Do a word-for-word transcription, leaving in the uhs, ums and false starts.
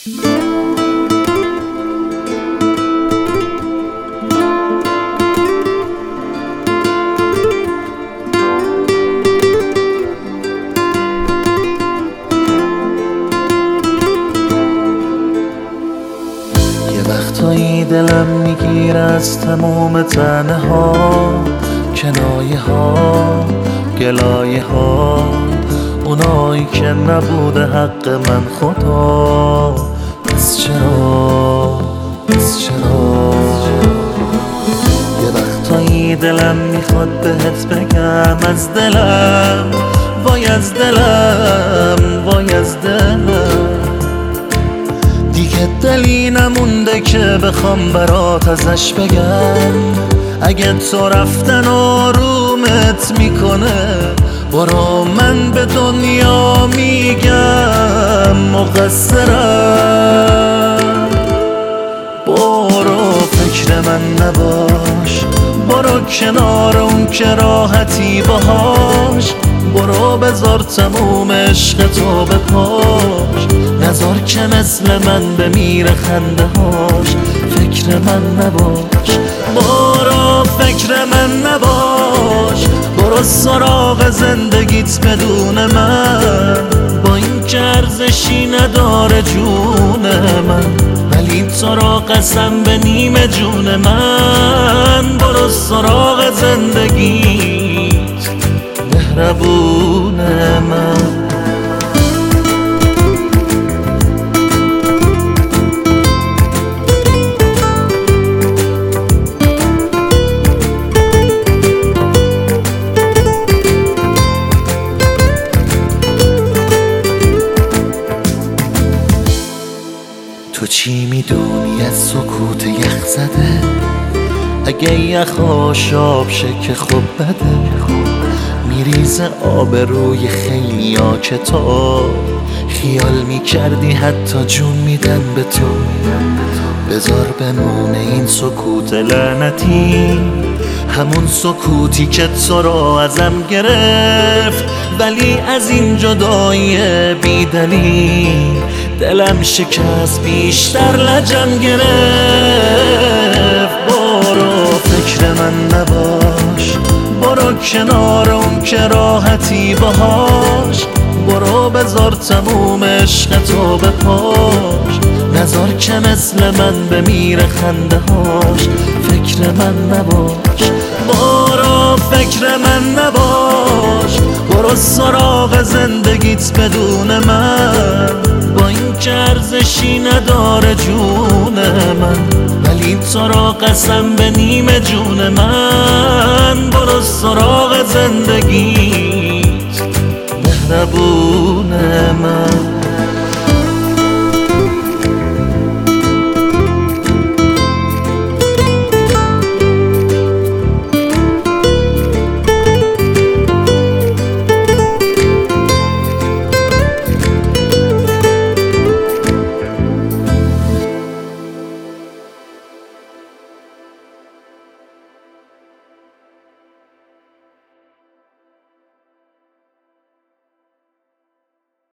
وقتایی دلم میگیره از تموم تنه ها، کنایه ها، گلایه ها، اونایی که نبوده حق من خدا. پس چرا پس چرا یه وقتایی دلم میخواد بهت بگم از دلم، وای از دلم، وای از دلم، دیگه دلی نمونده که بخوام برات ازش بگم. اگه تو رفتن آرومت میکنه، برو من به دنیا میگم مقصرم. برو فکر من نباش، برو کنار اون که راحتی باهاش، برو بذار تموم عشق تو به پاش، نذار که مثل من بمیره خنده هاش. فکر من نباش، برو فکر من نباش، برو سراغ زندگیت بدون من، با این که ارزشی نداره جون من، ولی تو را قسم به نیم جون من. برو سراغ زندگیت مهربون من. تو چی میدونی از سکوت یخ زده؟ اگه یخاش آب شه که خب بده، میریزه آب روی خیلی ها که تو خیال میکردی حتی جون میدن به تو. بذار بمونه این سکوت لعنتی، همون سکوتی که تو را ازم گرفت، ولی از این جدایی بی دلیل دلم شکست، بیشتر لجم گرفت. برو فکر من نباش، برو کنار اون که راحتی باهاش، برو بذار تموم عشق تو به پاش، نذار که مثل من بمیره خنده هاش. فکر من نباش، برو فکر من نباش، برو سراغ زندگیت بدون من، با این که ارزشی نداره جون من، ولی تو را قسم به نیم جون من. برو سراغ زندگی